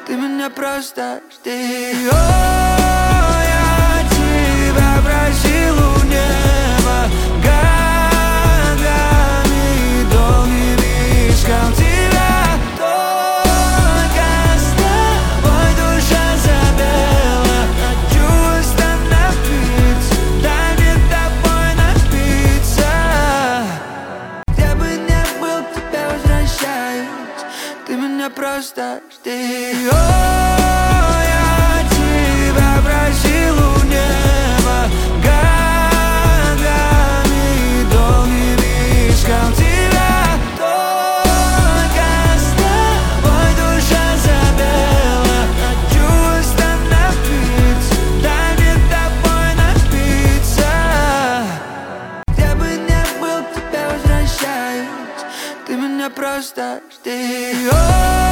ты меня просто жди. О, я тебя просил у неба, годами долгими искал тебя. Только с тобой душа забела, чувства напиться, дай мне тобой напиться. Где бы не был, к тебе возвращаюсь, ты меня просто жди. О, я тебя просил у неба, годами долгими искал тебя. Только с тобой душа забела, чувства напиться, дай мне тобой напиться. Где бы не был, к тебе возвращаюсь, ты меня просто жди.